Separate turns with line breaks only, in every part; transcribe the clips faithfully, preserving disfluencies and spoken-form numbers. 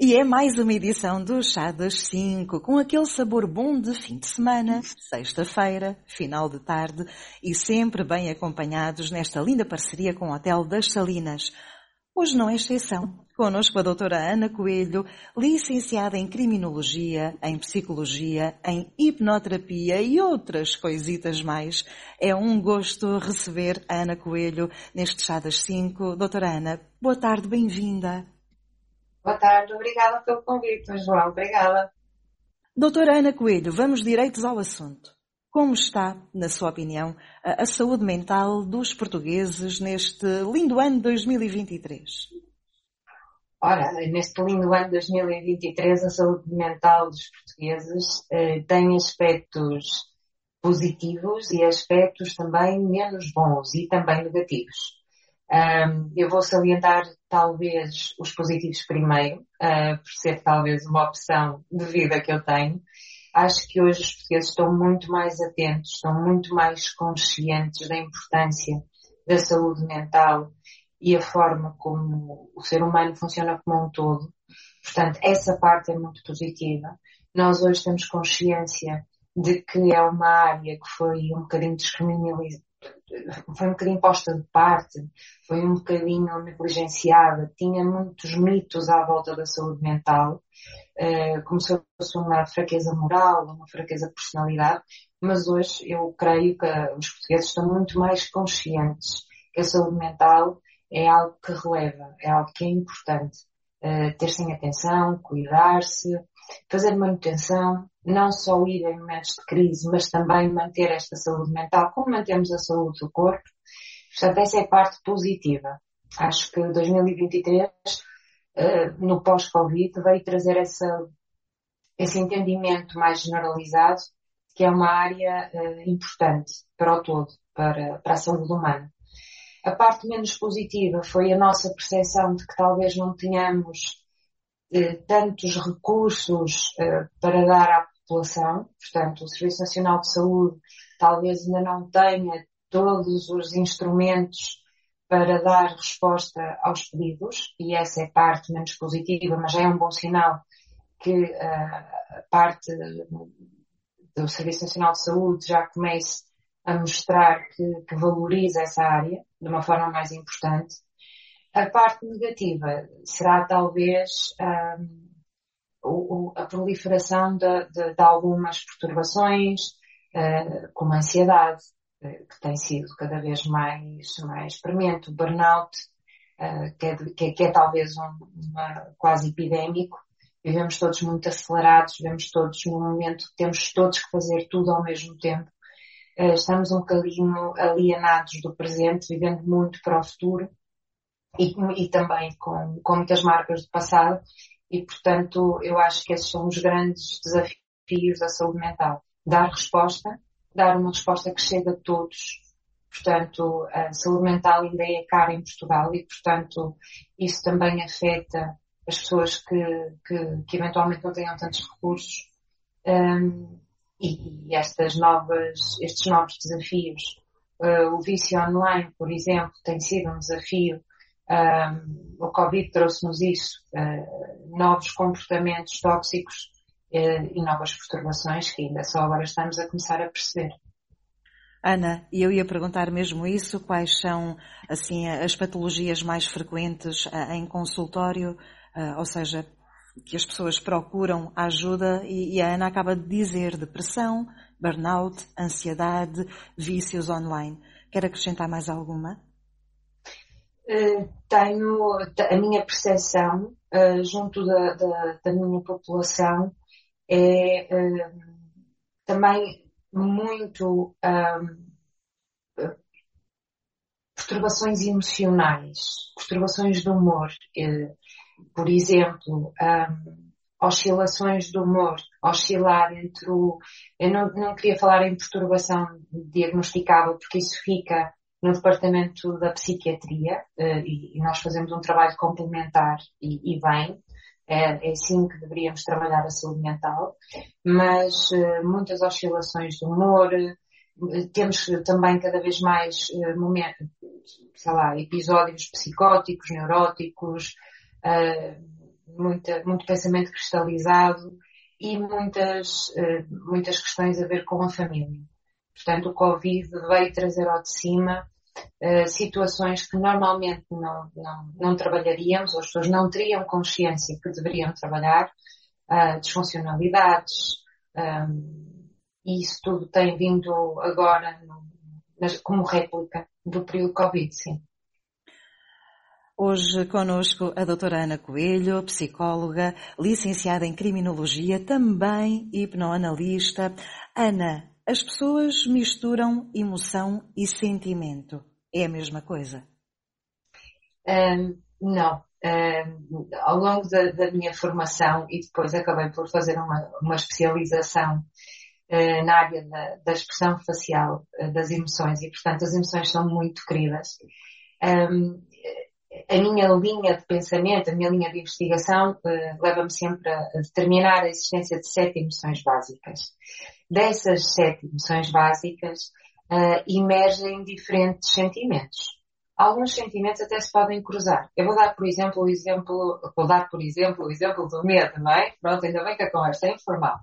E é mais uma edição do Chá das cinco, com aquele sabor bom de fim de semana, sexta-feira, final de tarde e sempre bem acompanhados nesta linda parceria com o Hotel das Salinas. Hoje não é exceção. Connosco a doutora Ana Coelho, licenciada em Criminologia, em Psicologia, em Hipnoterapia e outras coisitas mais. É um gosto receber a Ana Coelho neste Chá das cinco. Doutora Ana, boa tarde, bem-vinda.
Boa tarde, obrigada pelo convite, João, obrigada.
Doutora Ana Coelho, vamos direitos ao assunto. Como está, na sua opinião, a, a saúde mental dos portugueses neste lindo ano dois mil e vinte e três?
Ora, neste lindo ano dois mil e vinte e três, a saúde mental dos portugueses eh, tem aspectos positivos e aspectos também menos bons e também negativos. Um, eu vou salientar talvez os positivos primeiro, uh, por ser talvez uma opção de vida que eu tenho. Acho que hoje os portugueses estão muito mais atentos, estão muito mais conscientes da importância da saúde mental e a forma como o ser humano funciona como um todo. Portanto, essa parte é muito positiva. Nós hoje temos consciência de que é uma área que foi um bocadinho descriminalizada, foi um bocadinho posta de parte, foi um bocadinho negligenciada, tinha muitos mitos à volta da saúde mental, uh, como se fosse uma fraqueza moral, uma fraqueza de personalidade, mas hoje eu creio que os portugueses estão muito mais conscientes que a saúde mental é algo que releva, é algo que é importante, uh, ter-se em atenção, cuidar-se, fazer manutenção, não só ir em momentos de crise, mas também manter esta saúde mental, como mantemos a saúde do corpo. Portanto, essa é a parte positiva. Acho que dois mil e vinte e três, no pós-Covid, veio trazer essa, esse entendimento mais generalizado, que é uma área importante para o todo, para, para a saúde humana. A parte menos positiva foi a nossa percepção de que talvez não tenhamos tantos recursos uh, para dar à população. Portanto, o Serviço Nacional de Saúde talvez ainda não tenha todos os instrumentos para dar resposta aos pedidos, e essa é a parte menos positiva, mas já é um bom sinal que uh, a parte do Serviço Nacional de Saúde já comece a mostrar que, que valoriza essa área de uma forma mais importante. A parte negativa será talvez um, o, a proliferação de, de, de algumas perturbações, uh, como a ansiedade, uh, que tem sido cada vez mais, mais premente, o burnout, uh, que, é, que, é, que é talvez um, uma, quase epidémico. Vivemos todos muito acelerados, vivemos todos num momento que temos todos que fazer tudo ao mesmo tempo. Uh, estamos um bocadinho alienados do presente, vivendo muito para o futuro. E, e também com, com muitas marcas do passado, e portanto eu acho que esses são os grandes desafios da saúde mental. Dar resposta, dar uma resposta que chegue a todos. Portanto, a saúde mental ainda é cara em Portugal e portanto isso também afeta as pessoas que, que, que eventualmente não tenham tantos recursos, um, e, e estas novas, estes novos desafios. Uh, o vício online, por exemplo, tem sido um desafio. Um, o Covid trouxe-nos isso, uh, novos comportamentos tóxicos uh, e novas perturbações que ainda só agora estamos a começar a perceber.
Ana, e eu ia perguntar mesmo isso, quais são assim as patologias mais frequentes uh, em consultório, uh, ou seja, que as pessoas procuram ajuda, e, e a Ana acaba de dizer depressão, burnout, ansiedade, vícios online. Quer acrescentar mais alguma?
Uh, tenho a minha percepção uh, junto da, da, da minha população é uh, também muito um, perturbações emocionais, perturbações de humor, uh, por exemplo, um, oscilações de humor, oscilar entre o... Eu não, não queria falar em perturbação diagnosticável porque isso fica no departamento da psiquiatria, uh, e, e nós fazemos um trabalho complementar e, e bem, é, é assim que deveríamos trabalhar a saúde mental, mas uh, muitas oscilações de humor, uh, temos também cada vez mais uh, momentos, sei lá, episódios psicóticos, neuróticos, uh, muita, muito pensamento cristalizado e muitas, muitas questões a ver com a família. Portanto, o Covid veio trazer ao de cima uh, situações que normalmente não, não, não trabalharíamos, ou as pessoas não teriam consciência que deveriam trabalhar, uh, disfuncionalidades, um, e isso tudo tem vindo agora no, nas, como réplica do período Covid, sim.
Hoje conosco a doutora Ana Coelho, psicóloga, licenciada em Criminologia, também hipnoanalista. Ana, as pessoas misturam emoção e sentimento. É a mesma coisa?
Um, não. Um, ao longo da, da minha formação, e depois acabei por fazer uma, uma especialização uh, na área da, da expressão facial uh, das emoções, e portanto as emoções são muito queridas. Um, a minha linha de pensamento, a minha linha de investigação uh, leva-me sempre a, a determinar a existência de sete emoções básicas. Dessas sete emoções básicas uh, emergem diferentes sentimentos. Alguns sentimentos até se podem cruzar. Eu vou dar, por exemplo, o exemplo, vou dar, por exemplo, o exemplo do medo, não é? Pronto, ainda bem que a conversa é informal.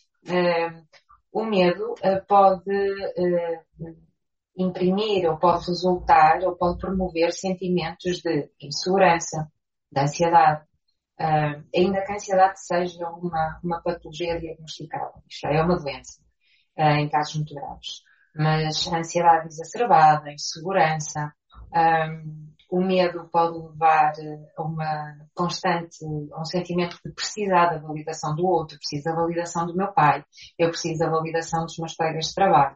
Uh, o medo uh, pode uh, imprimir, ou pode resultar, ou pode promover sentimentos de insegurança, de ansiedade, uh, ainda que a ansiedade seja uma, uma patologia diagnosticável. Isto é uma doença, uh, em casos muito graves. Mas a ansiedade exacerbada, a insegurança, um, o medo pode levar a uma constante, a um sentimento de precisar da validação do outro, preciso da validação do meu pai, eu preciso da validação dos meus colegas de trabalho.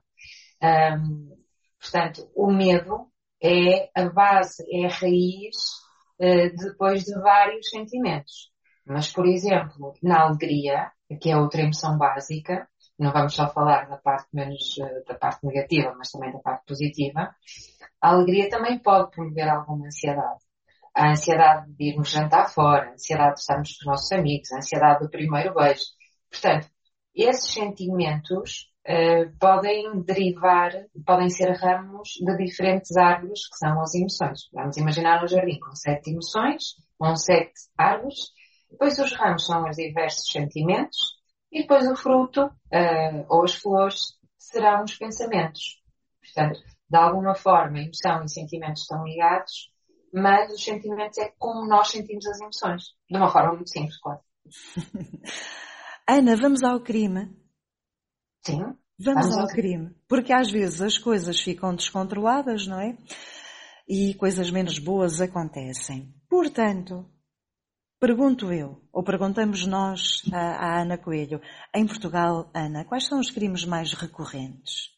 Um, portanto, o medo é a base, é a raiz uh, depois de vários sentimentos. Mas, por exemplo, na alegria, que é outra emoção básica, não vamos só falar da parte menos, uh, da parte negativa, mas também da parte positiva, a alegria também pode promover alguma ansiedade. A ansiedade de irmos jantar fora, a ansiedade de estarmos com os nossos amigos, a ansiedade do primeiro beijo. Portanto, esses sentimentos uh, podem derivar, podem ser ramos de diferentes árvores que são as emoções. Vamos imaginar um jardim com sete emoções, com sete árvores, depois os ramos são os diversos sentimentos e depois o fruto, uh, ou as flores, serão os pensamentos. Portanto, de alguma forma, emoção e sentimentos estão ligados, mas os sentimentos é como nós sentimos as emoções. De uma forma muito simples, claro.
Ana, vamos ao crime?
Sim.
Vamos, vamos ao crime. crime. Porque às vezes as coisas ficam descontroladas, não é? E coisas menos boas acontecem. Portanto, pergunto eu, ou perguntamos nós à, à Ana Coelho, em Portugal, Ana, quais são os crimes mais recorrentes?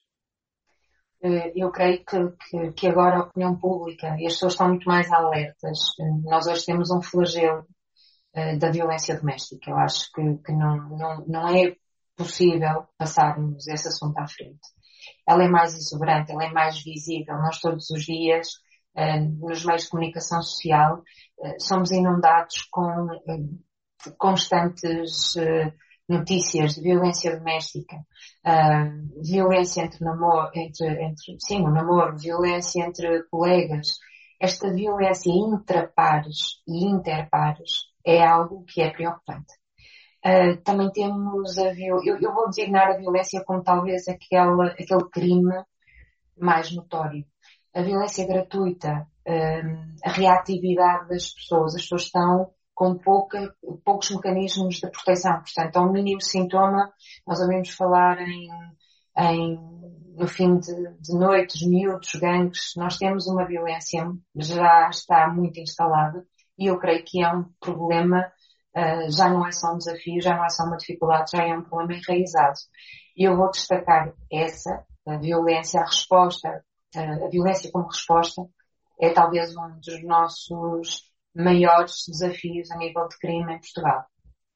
Eu creio que, que, que agora a opinião pública e as pessoas estão muito mais alertas. Nós hoje temos um flagelo uh, da violência doméstica. Eu acho que, que não, não, não é possível passarmos esse assunto à frente. Ela é mais exuberante, ela é mais visível. Nós todos os dias, uh, nos meios de comunicação social, uh, somos inundados com uh, constantes uh, notícias de violência doméstica, uh, violência entre namoro, entre, entre, sim, o namoro, violência entre colegas. Esta violência intrapares e interpares é algo que é preocupante. Uh, também temos a violência, eu, eu vou designar a violência como talvez aquela, aquele crime mais notório. A violência gratuita, uh, a reatividade das pessoas, as pessoas estão com pouca, poucos mecanismos de proteção. Portanto, ao mínimo sintoma, nós ouvimos falar em, em no fim de, de noite, os miúdos, gangues. Nós temos uma violência que já está muito instalada e eu creio que é um problema, uh, já não é só um desafio, já não é só uma dificuldade, já é um problema enraizado. E eu vou destacar essa, a violência, a resposta, uh, a violência como resposta, é talvez um dos nossos maiores desafios a nível de crime em Portugal.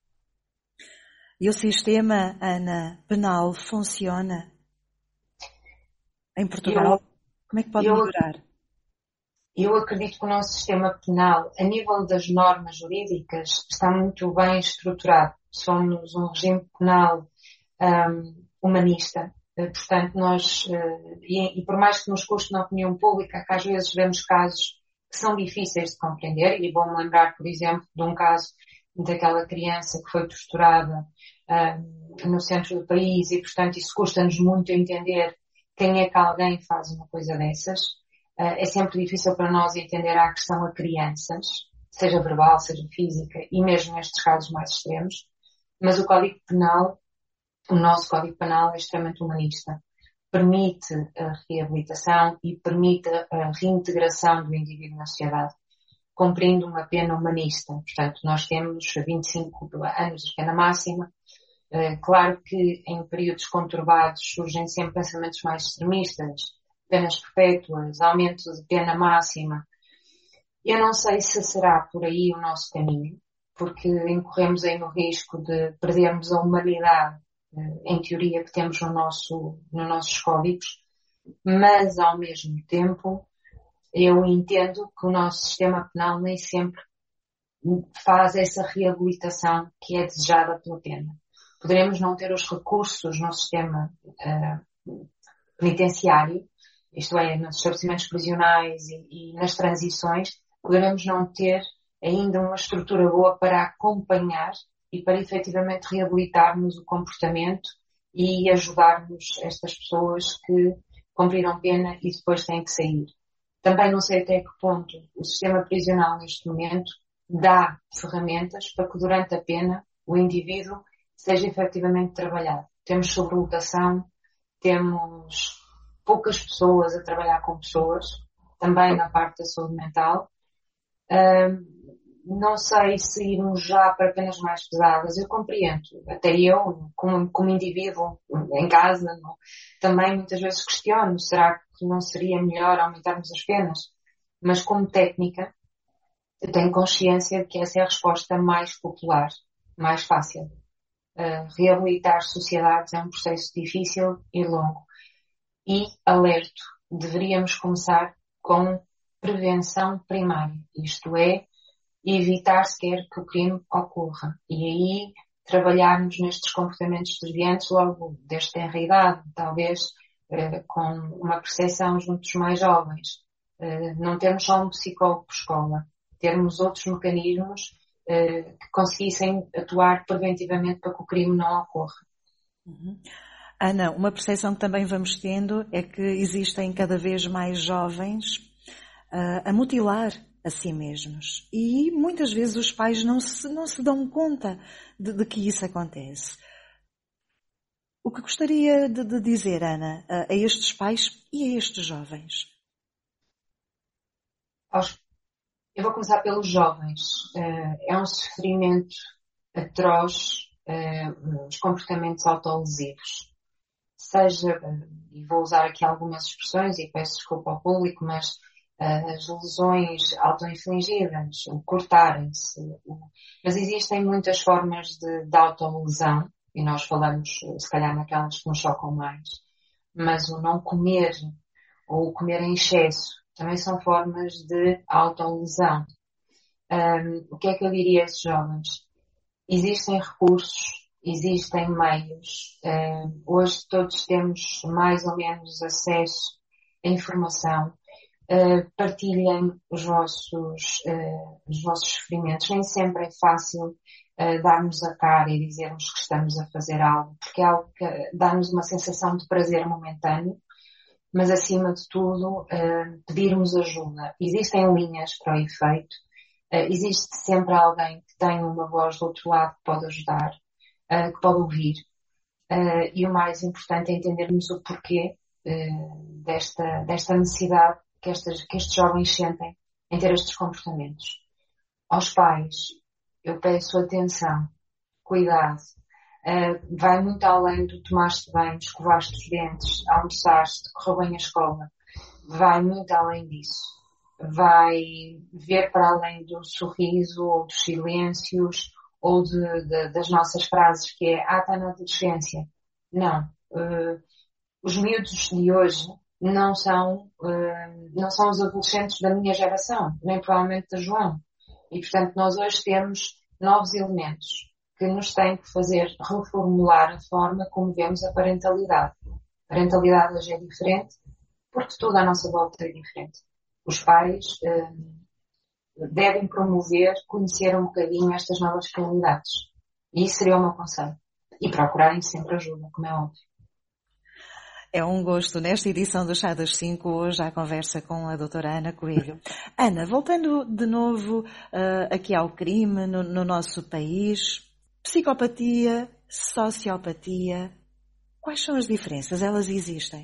E o sistema, Ana, penal funciona em Portugal? Eu, Como é que pode
eu,
melhorar?
Eu acredito que o nosso sistema penal, a nível das normas jurídicas, está muito bem estruturado. Somos um regime penal um, humanista. Portanto, nós, uh, e, e por mais que nos custe na opinião pública, que às vezes vemos casos que são difíceis de compreender, e vou-me lembrar, por exemplo, de um caso daquela criança que foi torturada uh, no centro do país e, portanto, isso custa-nos muito entender quem é que alguém faz uma coisa dessas. Uh, é sempre difícil para nós entender a agressão a crianças, seja verbal, seja física, e mesmo nestes casos mais extremos. Mas o Código Penal, o nosso Código Penal é extremamente humanista. Permite a reabilitação e permite a reintegração do indivíduo na sociedade, cumprindo uma pena humanista. Portanto, nós temos vinte e cinco anos de pena máxima. Claro que em períodos conturbados surgem sempre pensamentos mais extremistas, penas perpétuas, aumento de pena máxima. Eu não sei se será por aí o nosso caminho, porque incorremos aí no risco de perdermos a humanidade, em teoria, que temos no nosso, nos nossos códigos, mas ao mesmo tempo eu entendo que o nosso sistema penal nem sempre faz essa reabilitação que é desejada pela pena. Poderemos não ter os recursos no sistema uh, penitenciário, isto é, nos estabelecimentos prisionais e, e nas transições, poderemos não ter ainda uma estrutura boa para acompanhar e para efetivamente reabilitarmos o comportamento e ajudarmos estas pessoas que cumpriram pena e depois têm que sair. Também não sei até que ponto o sistema prisional neste momento dá ferramentas para que durante a pena o indivíduo seja efetivamente trabalhado. Temos sobrelotação, temos poucas pessoas a trabalhar com pessoas, também na parte da saúde mental. Um, não sei se irmos já para penas mais pesadas, eu compreendo. Até eu, como, como indivíduo em casa, não, também muitas vezes questiono, será que não seria melhor aumentarmos as penas? Mas como técnica, eu tenho consciência de que essa é a resposta mais popular, mais fácil. Uh, reabilitar sociedades é um processo difícil e longo. E, alerto, deveríamos começar com prevenção primária, isto é, evitar sequer que o crime ocorra. E aí trabalharmos nestes comportamentos desviantes logo desde tenra idade, talvez uh, com uma percepção junto dos mais jovens. Uh, não termos só um psicólogo por escola, termos outros mecanismos uh, que conseguissem atuar preventivamente para que o crime não ocorra.
Uhum. Ana, uma percepção que também vamos tendo é que existem cada vez mais jovens uh, a mutilar a si mesmos. E muitas vezes os pais não se, não se dão conta de, de que isso acontece. O que gostaria de, de dizer, Ana, a, a estes pais e a estes jovens?
Eu vou começar pelos jovens. É um sofrimento atroz, os comportamentos autolesivos. Seja, e vou usar aqui algumas expressões e peço desculpa ao público, mas as lesões autoinfligidas, o cortarem-se. Mas existem muitas formas de, de autolesão, e nós falamos, se calhar, naquelas que nos chocam mais. Mas o não comer, ou o comer em excesso, também são formas de autolesão. Um, o que é que eu diria a esses jovens? Existem recursos, existem meios. Um, hoje todos temos mais ou menos acesso à informação. Uh, partilhem os vossos, uh, os vossos sofrimentos. Nem sempre é fácil uh, darmos a cara e dizermos que estamos a fazer algo, porque é algo que dá-nos uma sensação de prazer momentâneo, mas acima de tudo uh, pedirmos ajuda. Existem linhas para o efeito, uh, existe sempre alguém que tem uma voz do outro lado que pode ajudar, uh, que pode ouvir, uh, e o mais importante é entendermos o porquê uh, desta, desta necessidade que, estas, que estes jovens sentem em ter estes comportamentos. Aos pais, eu peço atenção, cuidado. Uh, vai muito além do tomaste bem, escovaste os dentes, almoçaste, correu bem a escola. Vai muito além disso. Vai ver para além do sorriso ou dos silêncios ou de, de, das nossas frases que é, ah, está na adolescência. Não. Uh, os miúdos de hoje não são, uh, não são os adolescentes da minha geração, nem provavelmente da João. E, portanto, nós hoje temos novos elementos que nos têm que fazer reformular a forma como vemos a parentalidade. A parentalidade hoje é diferente porque tudo à nossa volta é diferente. Os pais, uh, devem promover, conhecer um bocadinho estas novas realidades. E isso seria o meu conselho. E procurarem sempre ajuda, como é óbvio.
É um gosto, nesta edição do Chá das cinco, hoje à conversa com a doutora Ana Coelho. Ana, voltando de novo uh, aqui ao crime no, no nosso país, psicopatia, sociopatia, quais são as diferenças? Elas existem?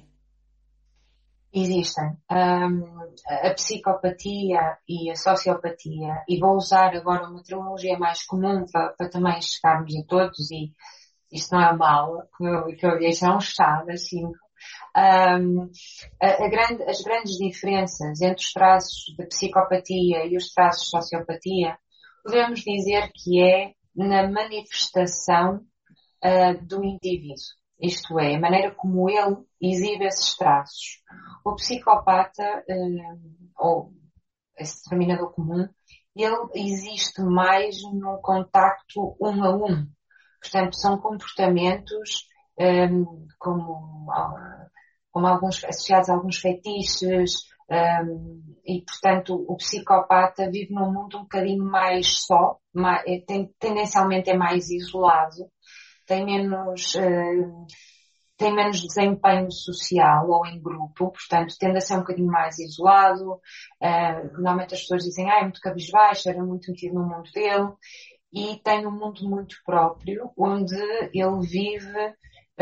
Existem. Um, a psicopatia e a sociopatia, e vou usar agora uma terminologia mais comum para, para também chegarmos a todos, e isto não é mal, como eu, que eu disse, é um chá das cinco. Um, a, a grande, as grandes diferenças entre os traços de psicopatia e os traços de sociopatia, podemos dizer que é na manifestação uh, do indivíduo. Isto é, a maneira como ele exibe esses traços. O psicopata, uh, ou esse denominador comum, ele existe mais num contacto um a um. Portanto, são comportamentos um, como, como alguns, associados a alguns feitiços, um, e, portanto, o psicopata vive num mundo um bocadinho mais só, mais, tem, tendencialmente é mais isolado, tem menos, uh, tem menos desempenho social ou em grupo, portanto, tende a ser um bocadinho mais isolado. Uh, normalmente as pessoas dizem, ah, é muito cabisbaixo, era muito metido no mundo dele. E tem um mundo muito próprio, onde ele vive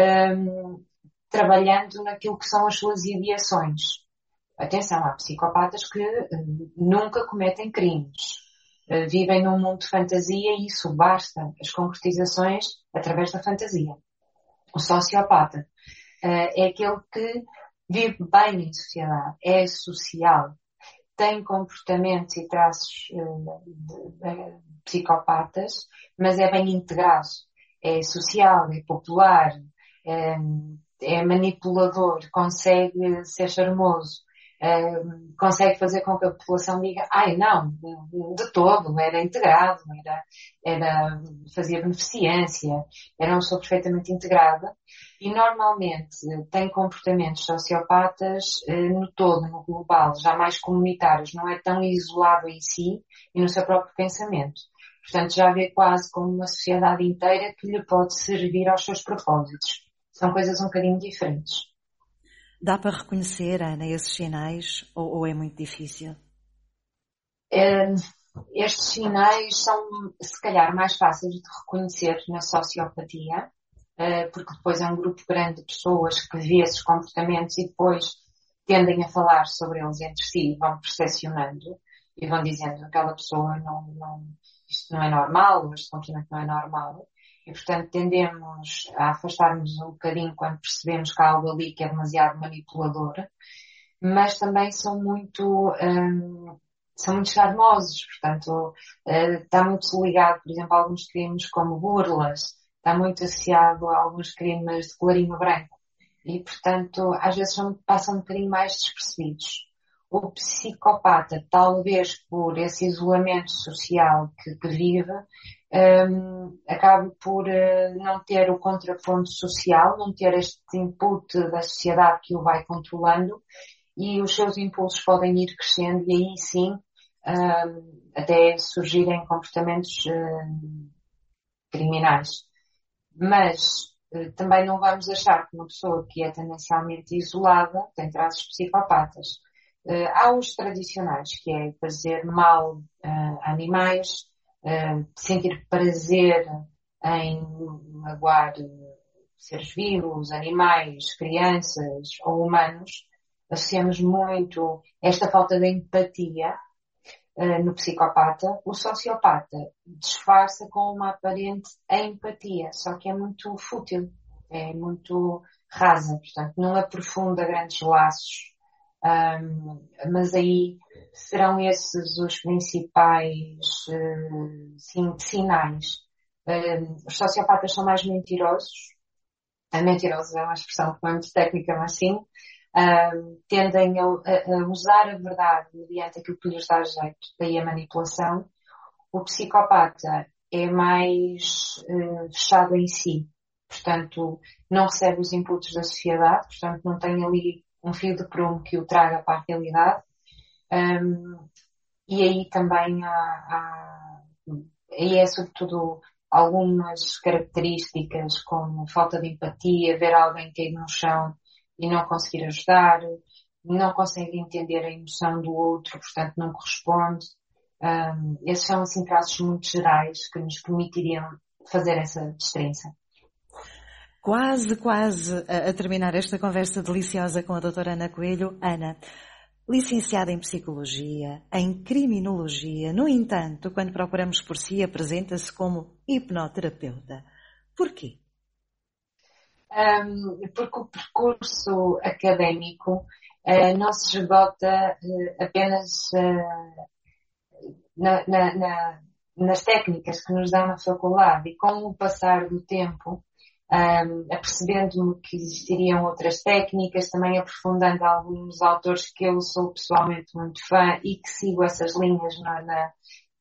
um, trabalhando naquilo que são as suas ideações. Atenção, há psicopatas que um, nunca cometem crimes. Uh, vivem num mundo de fantasia e isso basta, as concretizações através da fantasia. O sociopata uh, é aquele que vive bem em sociedade, é social, tem comportamentos e traços uh, de, de, psicopatas, mas é bem integrado. É social, é popular, é, é manipulador, consegue ser charmoso, é, consegue fazer com que a população diga, ai não, de todo, era integrado, era, era, fazia beneficência, era uma pessoa perfeitamente integrada. E normalmente tem comportamentos sociopatas eh, no todo, no global, já mais comunitários, não é tão isolado em si e no seu próprio pensamento. Portanto, já vê quase como uma sociedade inteira que lhe pode servir aos seus propósitos. São coisas um bocadinho diferentes.
Dá para reconhecer, Ana, esses sinais ou, ou é muito difícil?
Eh, estes sinais são, se calhar, mais fáceis de reconhecer na sociopatia, porque depois é um grupo grande de pessoas que vê esses comportamentos e depois tendem a falar sobre eles entre si e vão percepcionando e vão dizendo que aquela pessoa não, não, isto não é normal, este comportamento não é normal. E, portanto, tendemos a afastar-nos um bocadinho quando percebemos que há algo ali que é demasiado manipulador, mas também são muito, hum, são muito charmosos, portanto, uh, está muito ligado, por exemplo, a alguns crimes como burlas, está muito associado a alguns crimes de colarinho branco e, portanto, às vezes são, passam um bocadinho mais despercebidos. O psicopata, talvez por esse isolamento social que, que vive, um, acaba por uh, não ter o contraponto social, não ter este input da sociedade que o vai controlando e os seus impulsos podem ir crescendo e aí sim um, até surgirem comportamentos um, criminais. Mas uh, também não vamos achar que uma pessoa que é tendencialmente isolada tem traços psicopatas. Uh, há os tradicionais, que é fazer mal uh, a animais, uh, sentir prazer em magoar uh, seres vivos, animais, crianças ou humanos. Associamos muito esta falta de empatia uh, no psicopata. O sociopata disfarça com uma aparente empatia, só que é muito fútil, é muito rasa, portanto não aprofunda grandes laços. Um, mas aí serão esses os principais uh, sim, sinais. Um, os sociopatas são mais mentirosos. A mentirosos é uma expressão que não é muito técnica, mas sim. Um, tendem a, a, a usar a verdade mediante aquilo que lhes dá jeito, daí a manipulação. O psicopata é mais uh, fechado em si, portanto não recebe os inputs da sociedade, portanto não tem ali um fio de prumo que o traga para a realidade. Um, e aí também há, há aí é sobretudo algumas características como falta de empatia, ver alguém cair no chão e não conseguir ajudar, não consegue entender a emoção do outro, portanto não corresponde. Um, esses são assim traços muito gerais que nos permitiriam fazer essa distinção.
Quase, quase a, a terminar esta conversa deliciosa com a doutora Ana Coelho. Ana, licenciada em Psicologia, em Criminologia, no entanto, quando procuramos por si, apresenta-se como hipnoterapeuta. Porquê?
Um, porque o percurso académico uh, não se esgota uh, apenas uh, na, na, na, nas técnicas que nos dão na faculdade, e com o passar do tempo, um, apercebendo-me que existiriam outras técnicas, também aprofundando alguns autores que eu sou pessoalmente muito fã e que sigo essas linhas na, na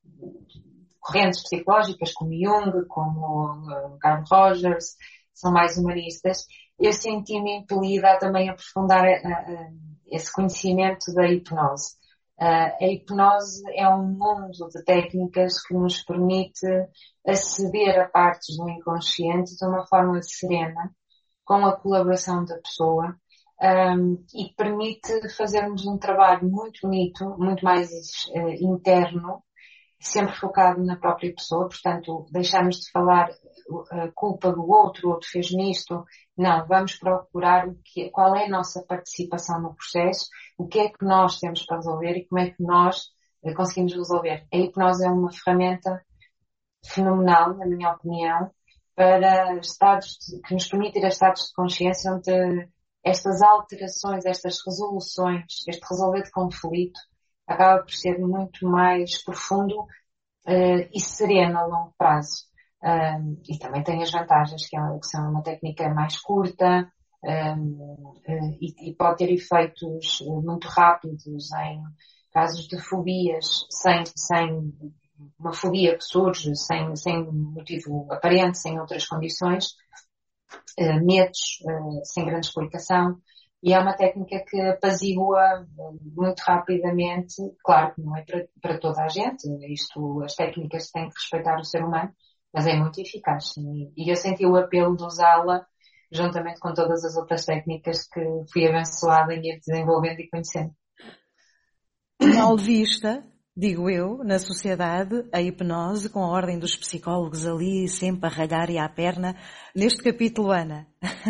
correntes psicológicas, como Jung, como uh, Carl Rogers, são mais humanistas, eu senti-me impelida a também aprofundar uh, uh, esse conhecimento da hipnose. Uh, a hipnose é um mundo de técnicas que nos permite aceder a partes do inconsciente de uma forma serena, com a colaboração da pessoa, um, e permite fazermos um trabalho muito bonito, muito mais uh, interno, sempre focado na própria pessoa, portanto, deixarmos de falar a culpa do outro, o outro fez-me isto. Não, vamos procurar o que, qual é a nossa participação no processo, o que é que nós temos para resolver e como é que nós conseguimos resolver. A hipnose é uma ferramenta fenomenal, na minha opinião, para estados de, que nos permite ir a estados de consciência onde estas alterações, estas resoluções, este resolver de conflito, acaba por ser muito mais profundo uh, e sereno a longo prazo. Um, e também tem as vantagens que, é, que são uma técnica mais curta um, uh, e, e pode ter efeitos muito rápidos em casos de fobias, sem, sem uma fobia que surge sem, sem motivo aparente, sem outras condições, uh, medos uh, sem grande explicação. E é uma técnica que apazigua muito rapidamente, claro que não é para, para toda a gente, isto, as técnicas têm que respeitar o ser humano, mas é muito eficaz. E, e eu senti o apelo de usá-la juntamente com todas as outras técnicas que fui abençoada em ir desenvolvendo e conhecendo.
Mal vista, digo eu, na sociedade, a hipnose, com a ordem dos psicólogos ali, sempre a ralhar e à perna. Neste capítulo, Ana,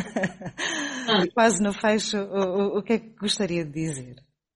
hum. quase no fecho, o, o, o que é que gostaria de dizer?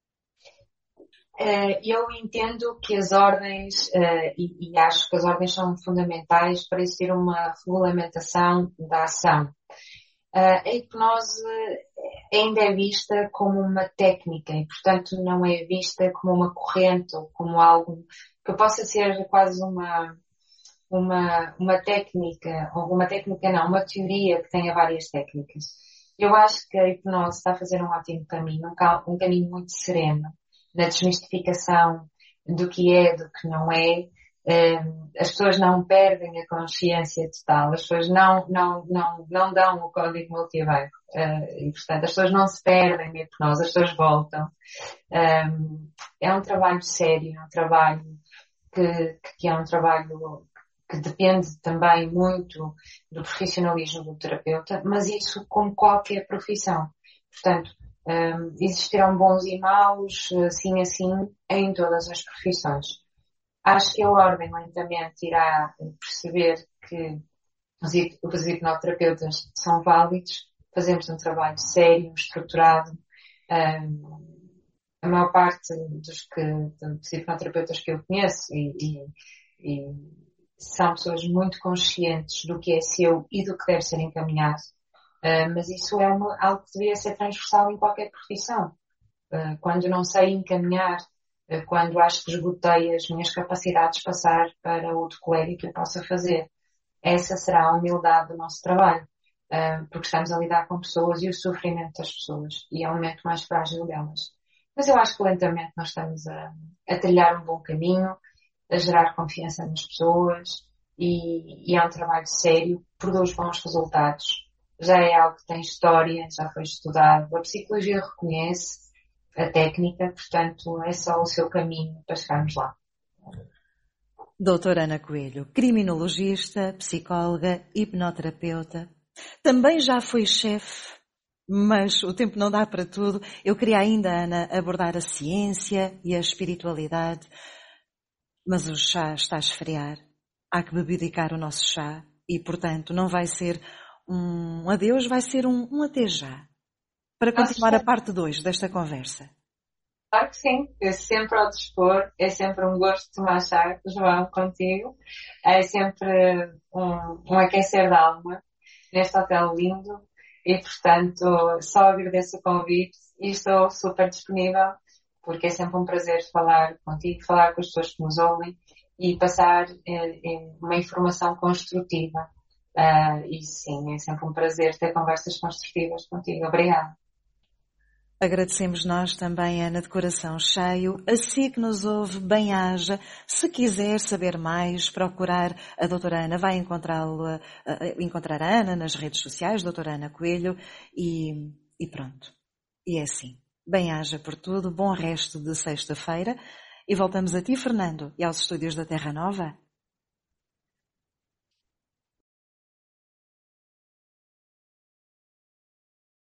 Uh, eu entendo que as ordens, uh, e, e acho que as ordens são fundamentais para existir uma regulamentação da ação. Uh, a hipnose ainda é vista como uma técnica e, portanto, não é vista como uma corrente ou como algo que possa ser quase uma, uma, uma técnica, ou uma técnica não, uma teoria que tenha várias técnicas. Eu acho que a hipnose está a fazer um ótimo caminho, um, um caminho muito sereno, na desmistificação do que é, do que não é. Um, as pessoas não perdem a consciência total, as pessoas não, não, não, não dão o código multibanco, uh, e portanto as pessoas não se perdem na hipnose, as pessoas voltam. Um, é um trabalho sério, é um trabalho que, que é um trabalho que depende também muito do profissionalismo do terapeuta, mas isso como qualquer profissão. Portanto, um, existirão bons e maus, assim assim, em todas as profissões. Acho que a ordem lentamente irá perceber que os hipnoterapeutas são válidos, fazemos um trabalho sério, estruturado. Um, a maior parte dos, que, dos hipnoterapeutas que eu conheço e, e, e são pessoas muito conscientes do que é seu e do que deve ser encaminhado. Uh, mas isso é uma, algo que deveria ser transversal em qualquer profissão. Uh, quando não sei encaminhar, quando acho que esgotei as minhas capacidades, passar para outro colega que eu possa fazer. Essa será a humildade do nosso trabalho, porque estamos a lidar com pessoas e o sofrimento das pessoas, e é o momento mais frágil delas. Mas eu acho que lentamente nós estamos a, a trilhar um bom caminho, a gerar confiança nas pessoas, e, e é um trabalho sério, produz bons resultados. Já é algo que tem história, já foi estudado, a psicologia reconhece. a técnica, portanto é só o seu caminho para chegarmos lá.
Doutora Ana Coelho, criminologista, psicóloga, hipnoterapeuta, também já foi chefe, mas o tempo não dá para tudo. Eu queria ainda, Ana, abordar a ciência e a espiritualidade, mas o chá está a esfriar. Há que bebidicar o nosso chá e, portanto, não vai ser um adeus, vai ser um, um até já. Para continuar a parte dois desta conversa.
Claro que sim, eu sempre ao dispor, é sempre um gosto de tomar chá, João, contigo, é sempre um, um aquecer da alma neste hotel lindo e, portanto, só agradeço o convite e estou super disponível porque é sempre um prazer falar contigo, falar com as pessoas que nos ouvem e passar eh, uma informação construtiva. Uh, e sim, é sempre um prazer ter conversas construtivas contigo. Obrigada.
Agradecemos nós também, Ana, de coração cheio. Assim que nos ouve, bem-aja. Se quiser saber mais, procurar a doutora Ana, vai encontrá-la, encontrar a Ana nas redes sociais, doutora Ana Coelho, e, e pronto. E é assim. Bem-aja por tudo, bom resto de sexta-feira. E voltamos a ti, Fernando, e aos estúdios da Terra Nova.